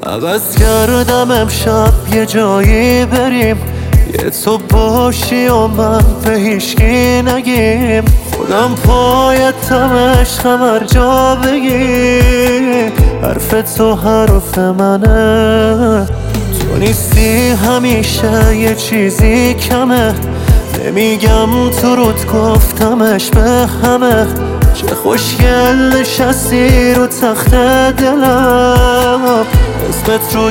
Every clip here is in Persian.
عوض کردم امشب یه جایی بریم، یه تو باشی و من به هیچکی نگیم. خودم پایتم عشقم هر جا بگی، حرف تو حرف منه. تو نیستی همیشه یه چیزی کمه، نمیگم تو رود گفتمش به همه. چه خوشگل نشستی رو تخت دلم، اسمت رو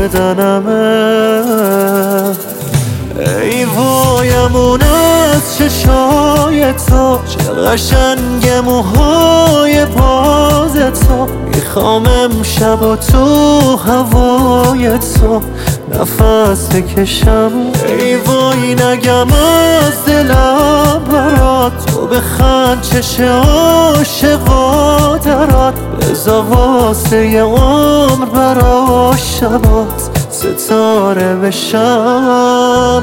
گردنمه. ای وایم از چشای تو، چه قشنگ موهای باز تو. میخوام امشب و تو هوای تو نفس بکشم. ای وای نگم از دلم برات، تو بخند چشم عاشقا درات. بزا واسه یه عمر برا شبات ستاره بشم.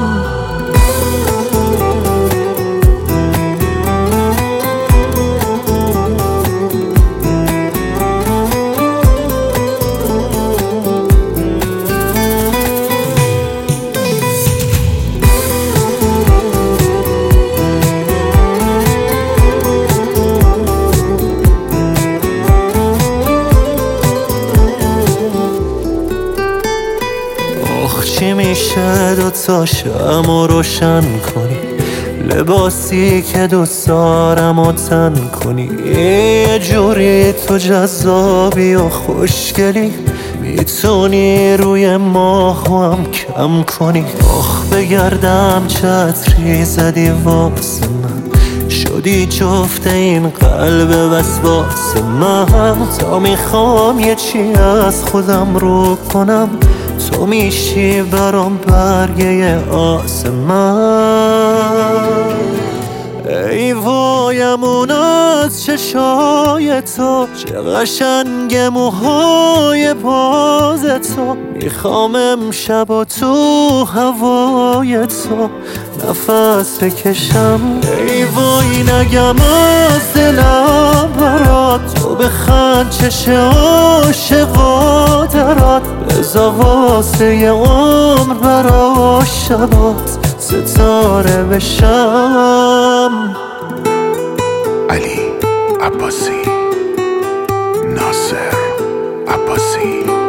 چی میشه دوتا شمع روشن کنی، لباسی که دوست دارم و تن کنی. یه جوری تو جذابی و خوشگلی، میتونی روی ماهو هم کم کنی. آخ بگردم چتری زدی واسه من، شدی جفت این قلب وسواس من. تا میخوام یه چی از خودم رو کنم، تو میشی برام برگه آسمان. ای وایم از چشای تو، چه قشنگ موهای باز تو. میخوام امشب و تو هوای تو نفس بکشم. ای وای نگم از دلم برات، تو بخند چشم عاشقا درات. بزا واسه یه عمر برا شبات ستاره بشم. علی عباسی، ناصر عباسی.